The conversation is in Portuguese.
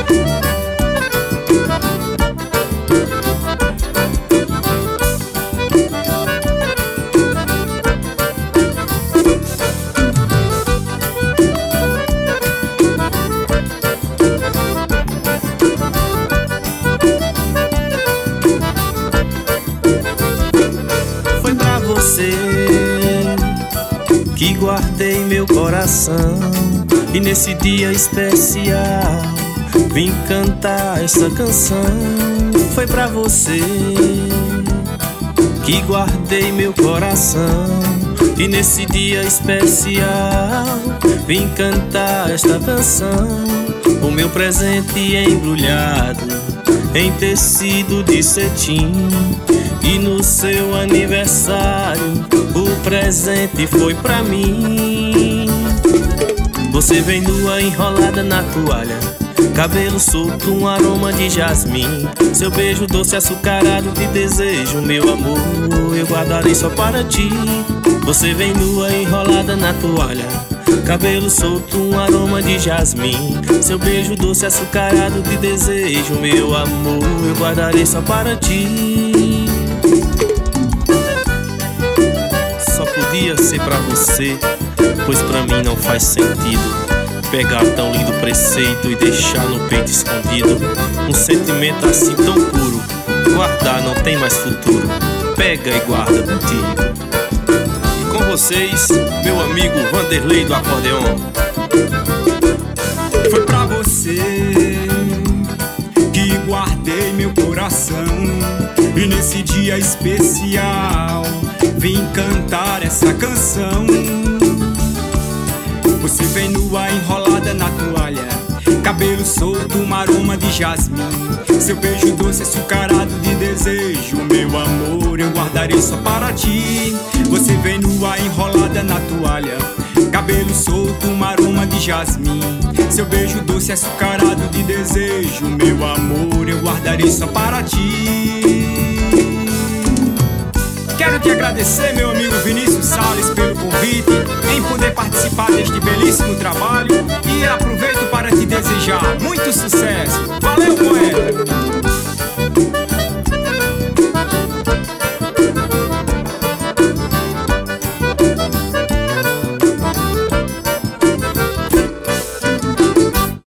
Foi pra você que guardei meu coração, e nesse dia especial vim cantar essa canção. Foi pra você que guardei meu coração, e nesse dia especial vim cantar esta canção. O meu presente embrulhado em tecido de cetim, e no seu aniversário o presente foi pra mim. Você vem nua enrolada na toalha, cabelo solto, um aroma de jasmim. Seu beijo doce açucarado te desejo, meu amor, eu guardarei só para ti. Você vem nua enrolada na toalha, cabelo solto, um aroma de jasmim. Seu beijo doce açucarado te desejo, meu amor, eu guardarei só para ti. Só podia ser pra você, pois pra mim não faz sentido pegar tão lindo preceito e deixar no peito escondido. Um sentimento assim tão puro, guardar não tem mais futuro. Pega e guarda contigo. E com vocês, meu amigo Vanderlei do acordeon. Foi pra você que guardei meu coração, e nesse dia especial vim cantar essa canção. Você vem nua enrolada na toalha, cabelo solto, um aroma de jasmim. Seu beijo doce açucarado de desejo, meu amor, eu guardarei só para ti. Você vem nua enrolada na toalha, cabelo solto, um aroma de jasmim. Seu beijo doce açucarado de desejo, meu amor, eu guardarei só para ti. Quero te agradecer, meu amigo Vinícius Salles, pelo convite em poder participar deste belíssimo trabalho, e aproveito para te desejar muito sucesso. Valeu, poeta!